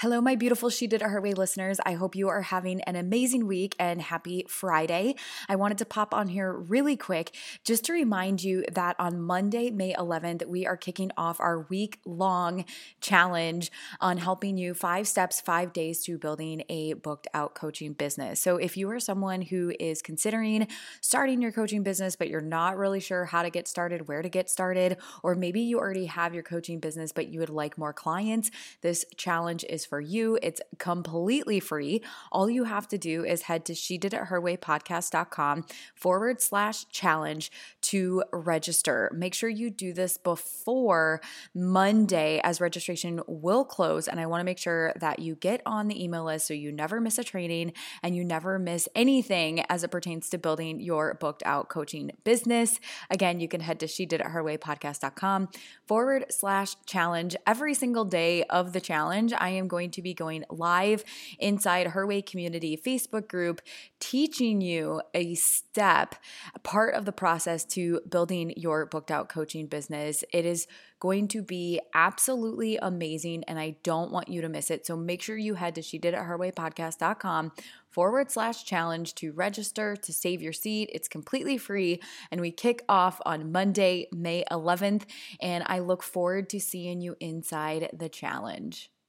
Hello, my beautiful She Did It Her Way listeners. I hope you are having an amazing week and happy Friday. I wanted to pop on here really quick just to remind you that on Monday, May 11th, we are kicking off our week-long challenge on helping you 5 steps, 5 days to building a booked out coaching business. So if you are someone who is considering starting your coaching business, but you're not really sure how to get started, where to get started, or maybe you already have your coaching business, but you would like more clients, this challenge is for you. It's completely free. All you have to do is head to shediditherwaypodcast.com/challenge to register. Make sure you do this before Monday as registration will close. And I want to make sure that you get on the email list so you never miss a training and you never miss anything as it pertains to building your booked out coaching business. Again, you can head to shediditherwaypodcast.com/challenge. Every single day of the challenge, I am going to be going live inside Her Way Community Facebook group, teaching you a part of the process to building your booked out coaching business. It is going to be absolutely amazing, and I don't want you to miss it. So make sure you head to shediditherwaypodcast.com/challenge to register, to save your seat. It's completely free, and we kick off on Monday, May 11th, and I look forward to seeing you inside the challenge.